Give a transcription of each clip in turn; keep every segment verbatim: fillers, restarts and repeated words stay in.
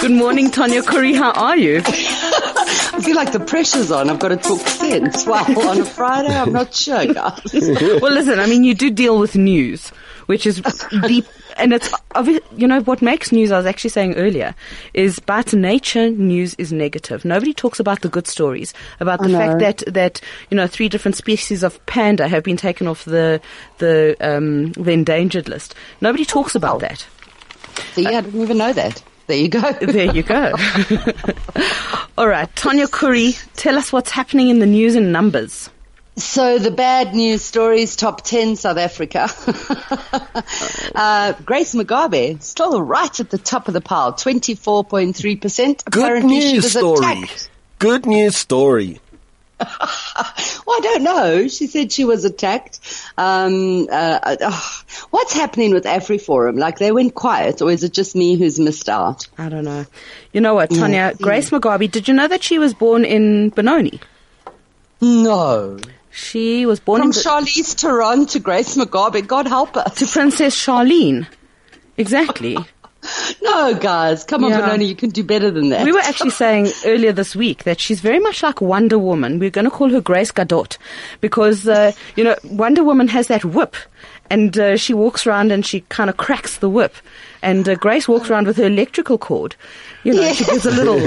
Good morning, Tanya Curry. How are you? I feel like the pressure's on. I've got to talk sense. Well, on a Friday, I'm not sure, guys. Well, listen, I mean, you do deal with news, which is deep, and it's, you know, what makes news, I was actually saying earlier, is by its nature, news is negative. Nobody talks about the good stories, about the fact that, that, you know, three different species of panda have been taken off the, the, um, the endangered list. Nobody talks about oh. that. See, I didn't even know that. There you go. There you go. All right, Tanya Curry, tell us what's happening in the news and numbers. So the bad news stories, top ten, South Africa. uh, Grace Mugabe, still right at the top of the pile, twenty-four point three percent. Good Apparently news she was story. Attacked. Good news story. Well, I don't know. She said she was attacked. Um, uh, oh, what's happening with AfriForum? Like, they went quiet, or is it just me who's missed out? I don't know. You know what, Tanya? Yeah. Grace Mugabe, did you know that she was born in Benoni? No. She was born From in Be- Charlize Theron to Grace Mugabe. God help us. to Princess Charlene. Exactly. No, guys, come on, Yeah. Benoni, you can do better than that. We were actually saying earlier this week that she's very much like Wonder Woman. We're going to call her Grace Gadot because, uh, you know, Wonder Woman has that whip and uh, she walks around and she kind of cracks the whip. And uh, Grace walks around with her electrical cord. You know, Yes. she gives a little...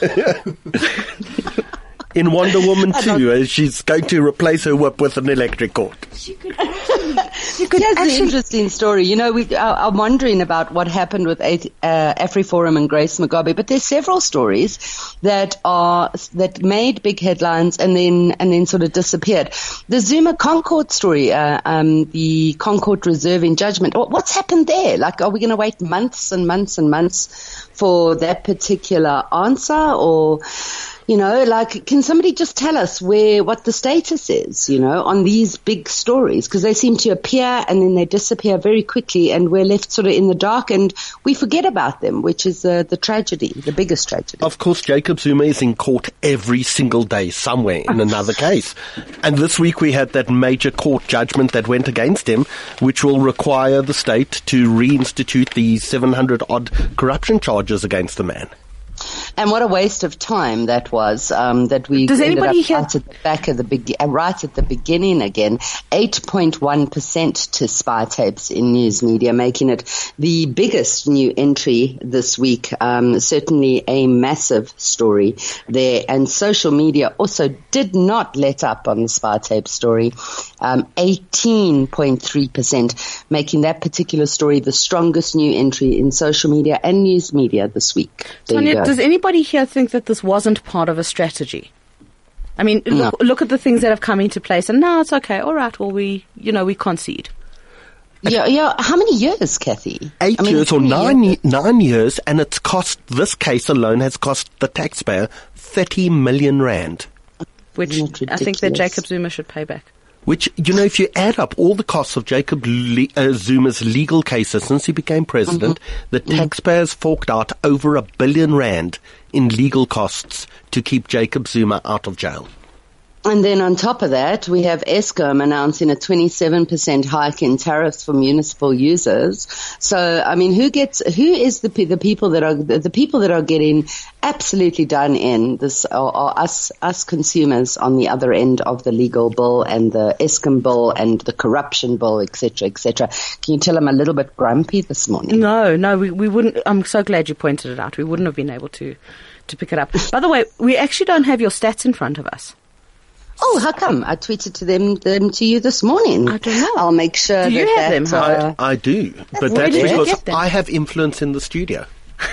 In Wonder Woman two, uh, she's going to replace her whip with an electric cord. She could actually... She could Here's actually the interesting story. You know, we, uh, I'm wondering about what happened with uh, AfriForum and Grace Mugabe, but there's several stories that are that made big headlines and then and then sort of disappeared. The Zuma Concord story, uh, um, the Concord Reserve in judgment. What's happened there? Like, are we going to wait months and months and months for that particular answer, or? You know, like, can somebody just tell us where, what the status is, you know, on these big stories? Because they seem to appear and then they disappear very quickly and we're left sort of in the dark and we forget about them, which is uh, the tragedy, the biggest tragedy. Of course, Jacob Zuma is in court every single day somewhere in another case. And this week we had that major court judgment that went against him, which will require the state to reinstitute the seven hundred odd corruption charges against the man. And what a waste of time that was, um, that we Does ended anybody up here- right at the back of the be- uh, right at the beginning again. eight point one percent to spy tapes in news media, making it the biggest new entry this week. Um, certainly a massive story there. And social media also did not let up on the spy tape story. Um, eighteen point three percent, making that particular story the strongest new entry in social media and news media this week. There you Tanya, go. does anybody here think that this wasn't part of a strategy? I mean, look, look at the things that have come into place, and now it's okay. All right, well, we, you know, we concede. Yeah, yeah. How many years, Kathy? Eight I mean, years how or many nine, years? ye- nine years, and it's cost, this case alone has cost the taxpayer thirty million rand. Which Isn't it I think that ridiculous? Jacob Zuma should pay back. Which, you know, if you add up all the costs of Jacob Le- uh, Zuma's legal cases since he became president, Mm-hmm. the taxpayers forked out over a billion rand in legal costs to keep Jacob Zuma out of jail. And then on top of that, we have Eskom announcing a twenty-seven percent hike in tariffs for municipal users. So, I mean, who gets, who is the pe- the people that are the, the people that are getting absolutely done in this are, are us us consumers on the other end of the legal bill and the Eskom bill and the corruption bill, et cetera, et cetera. Can you tell I'm a little bit grumpy this morning? No, no, we, we wouldn't. I'm so glad you pointed it out. We wouldn't have been able to, to pick it up. By the way, we actually don't have your stats in front of us. Oh, how come? I tweeted to them, them to you this morning. I don't know. I'll make sure Do you that have that, them, uh, I, I do, but Where that's did you because get them? I have influence in the studio.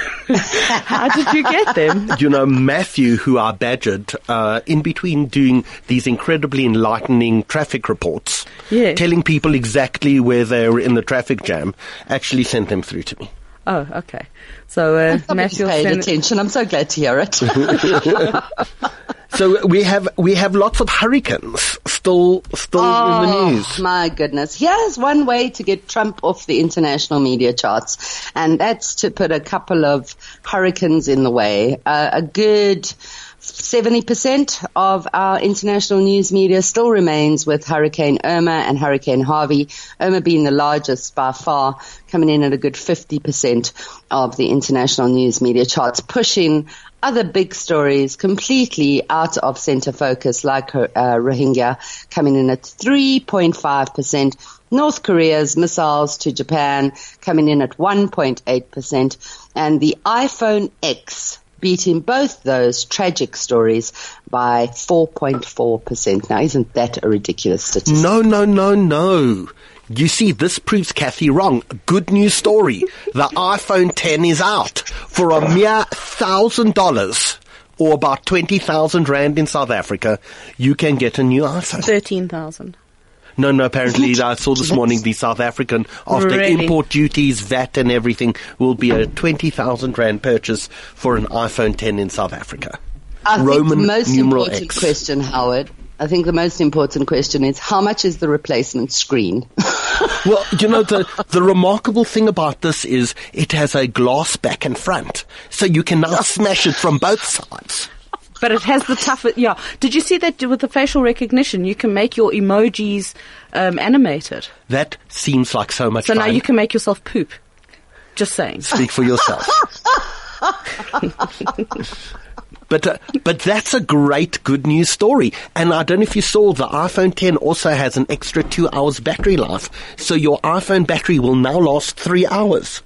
How did you get them? You know, Matthew, who I badgered, uh, in between doing these incredibly enlightening traffic reports, Yeah. telling people exactly where they're in the traffic jam, actually sent them through to me. Oh, okay. So, uh, Somebody's Matthew, paid send- attention. I'm so glad to hear it. So we have we have lots of hurricanes still still in the news. My goodness. Here's one way to get Trump off the international media charts, and that's to put a couple of hurricanes in the way. Uh, a good seventy percent of our international news media still remains with Hurricane Irma and Hurricane Harvey. Irma being the largest by far, coming in at a good fifty percent of the international news media charts, pushing other big stories completely out of center focus, like uh, Rohingya, coming in at three point five percent. North Korea's missiles to Japan coming in at one point eight percent. And the iPhone X beating both those tragic stories by four point four percent. Now, isn't that a ridiculous statistic? No, no, no, no. You see, this proves Kathy wrong. Good news story. The iPhone ten is out for a mere one thousand dollars, or about twenty thousand rand in South Africa. You can get a new iPhone. thirteen thousand. No, no, apparently I saw this morning the South African, after Really? import duties, V A T and everything, will be a twenty thousand rand purchase for an iPhone ten in South Africa. I Roman think the most numeral important X. question, Howard, I think the most important question is, how much is the replacement screen? Well, you know, the, the remarkable thing about this is it has a glass back and front, so you can now smash it from both sides. But it has the toughest, yeah. Did you see that with the facial recognition, you can make your emojis um, animated? That seems like so much So fun. now you can make yourself poop. Just saying. Speak for yourself. But uh, but that's a great good news story. And I don't know if you saw, the iPhone ten also has an extra two hours battery life. So your iPhone battery will now last three hours.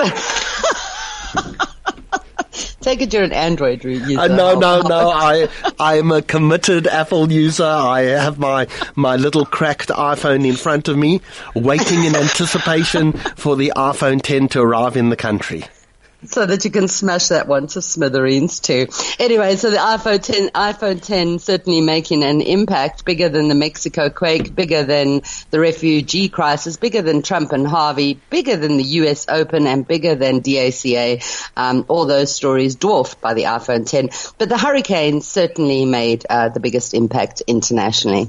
Take it you're an Android user. Uh, no, no, no. I I am a committed Apple user. I have my my little cracked iPhone in front of me, waiting in anticipation for the iPhone ten to arrive in the country. So that you can smash that one to smithereens too. Anyway, so the iPhone ten, iPhone ten certainly making an impact, bigger than the Mexico quake, bigger than the refugee crisis, bigger than Trump and Harvey, bigger than the U S Open, and bigger than D A C A. Um, all those stories dwarfed by the iPhone ten. But the hurricane certainly made uh, the biggest impact internationally.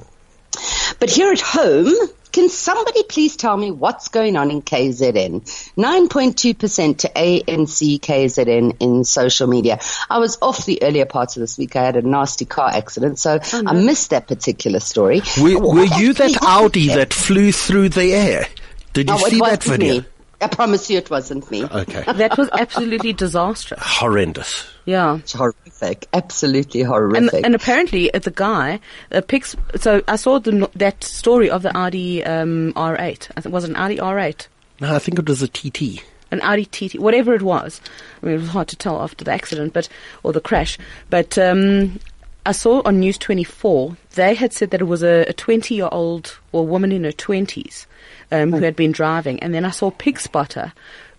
But here at home, can somebody please tell me what's going on in K Z N? nine point two percent to A N C K Z N in social media. I was off the earlier parts of this week. I had a nasty car accident, so oh, no. I missed that particular story. Were, were you that Audi that flew through the air? Did you no, see that video? Me. I promise you it wasn't me. Okay. That was absolutely disastrous. Horrendous. Yeah. It's horrific. Absolutely horrific. And, and apparently uh, the guy uh, picks, so I saw the, that story of the Audi um, R eight. I think it was an Audi R eight. No, I think it was a T T. An Audi T T, whatever it was. I mean, it was hard to tell after the accident, but, or the crash. But, um, I saw on News twenty-four, they had said that it was a twenty-year-old or a woman in her twenties um, who had been driving. And then I saw Pig Spotter,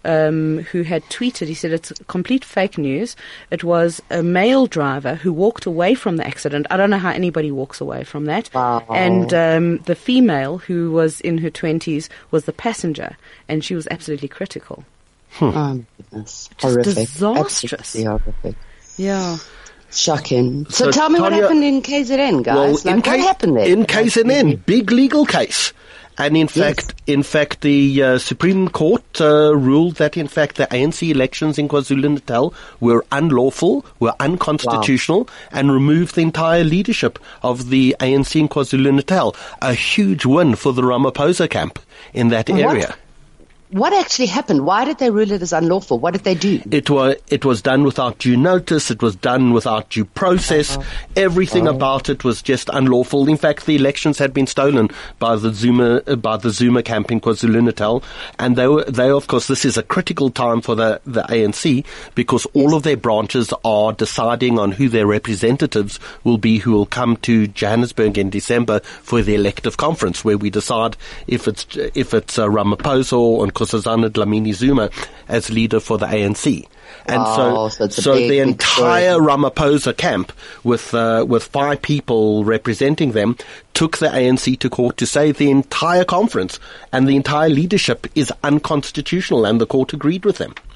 um, who had tweeted, he said it's complete fake news. It was a male driver who walked away from the accident. I don't know how anybody walks away from that. Wow. And um, the female, who was in her twenties, was the passenger, and she was absolutely critical. Hmm. Oh, goodness. Horrific. Disastrous. Absolutely horrific. Yeah. Shocking. So, So tell me Tanya, what happened in K Z N, guys. Well, like, in what K- happened there? In K Z N, big legal case. And in fact, Yes. in fact, the uh, Supreme Court uh, ruled that in fact the A N C elections in KwaZulu-Natal were unlawful, were unconstitutional, wow. and removed the entire leadership of the A N C in KwaZulu-Natal. A huge win for the Ramaphosa camp in that What? area. What actually happened? Why did they rule it as unlawful? What did they do? It was it was done without due notice. It was done without due process. Uh-huh. Everything uh-huh. about it was just unlawful. In fact, the elections had been stolen by the Zuma uh, by the Zuma camp in KwaZulu-Natal, and they were they of course this is a critical time for the the A N C because all of their branches are deciding on who their representatives will be, who will come to Johannesburg in December for the elective conference, where we decide if it's if it's uh, Ramaphosa or Nkosazana Dlamini Zuma as leader for the A N C. And wow, so, so, so big, the entire story. Ramaphosa camp, with uh, with five people representing them, took the A N C to court to say the entire conference and the entire leadership is unconstitutional, and the court agreed with them.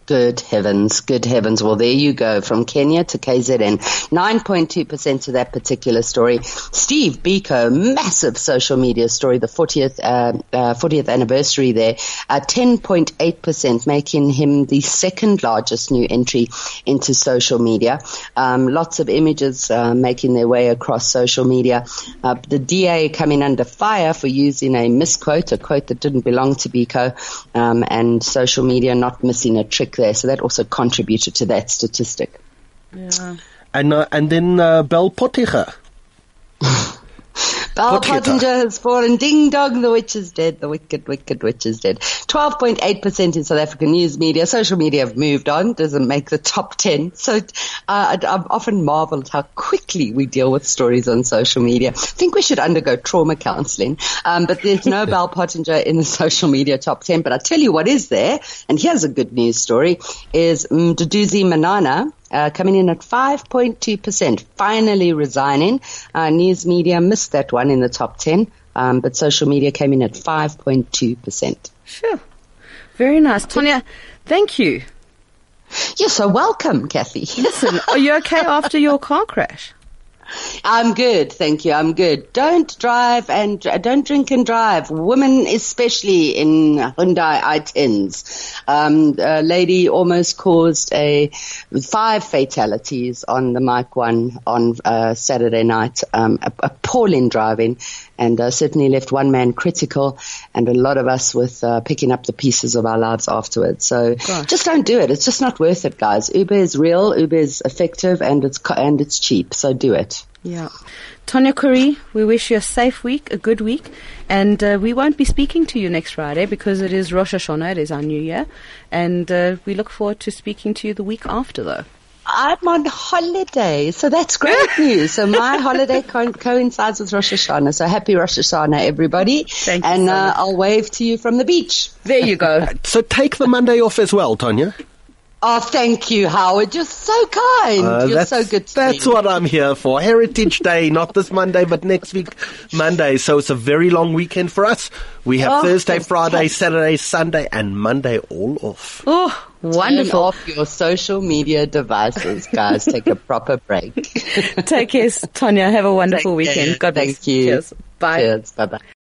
Good heavens, good heavens. Well, there you go, from Kenya to K Z N. nine point two percent to that particular story. Steve Biko, massive social media story, the fortieth, uh, uh, fortieth anniversary there, uh, ten point eight percent, making him the second largest new entry into social media. Um, lots of images uh, making their way across social media. Uh, the D A coming under fire for using a misquote, a quote that didn't belong to Biko, um, and social media not missing a trick there. So that also contributed to that statistic. Yeah. And uh, and then uh, Bell Pottinger. Bell Pottinger has fallen. Ding dong, the witch is dead. The wicked, wicked witch is dead. twelve point eight percent in South African news media. Social media have moved on. Doesn't make the top ten. So uh, I'm often marveled how quickly we deal with stories on social media. I think we should undergo trauma counseling. Um, but there's no Bell Pottinger in the social media top ten. But I tell you what is there, and here's a good news story, is Mduduzi Manana. Uh, coming in at five point two percent, finally resigning. Uh, news media missed that one in the top ten, um, but social media came in at five point two percent. Sure. Very nice. Tonya, thank you. You're so welcome, Kathy. Listen, are you okay after your car crash? I'm good, thank you. I'm good. Don't drive and uh, don't drink and drive. Women, especially in Hyundai i tens. Um, a lady almost caused a five fatalities on the Mike One on uh, Saturday night. Um, appalling driving, and uh, certainly left one man critical, and a lot of us with uh, picking up the pieces of our lives afterwards. So Gosh. Just don't do it. It's just not worth it, guys. Uber is real. Uber is effective, and it's co- and it's cheap. So do it. Yeah. Tonya Curry, we wish you a safe week, a good week, and uh, we won't be speaking to you next Friday because it is Rosh Hashanah, it is our new year, and uh, we look forward to speaking to you the week after, though. I'm on holiday, so that's great news. So my holiday co- coincides with Rosh Hashanah, so happy Rosh Hashanah, everybody. Thank you and so uh, much. I'll wave to you from the beach. There you go. So take the Monday off as well, Tonya. Oh, thank you, Howard. You're so kind. Uh, You're that's, so good to That's me. what I'm here for. Heritage Day, not this Monday, but next week, Monday. So it's a very long weekend for us. We have Oh, Thursday, fantastic. Friday, Saturday, Sunday, and Monday all off. Oh, Turn wonderful. off your social media devices, guys. Take a proper break. Take care, Tonya. Have a wonderful Take care. weekend. God bless. Thank you. Cheers. Bye. Cheers. Bye-bye.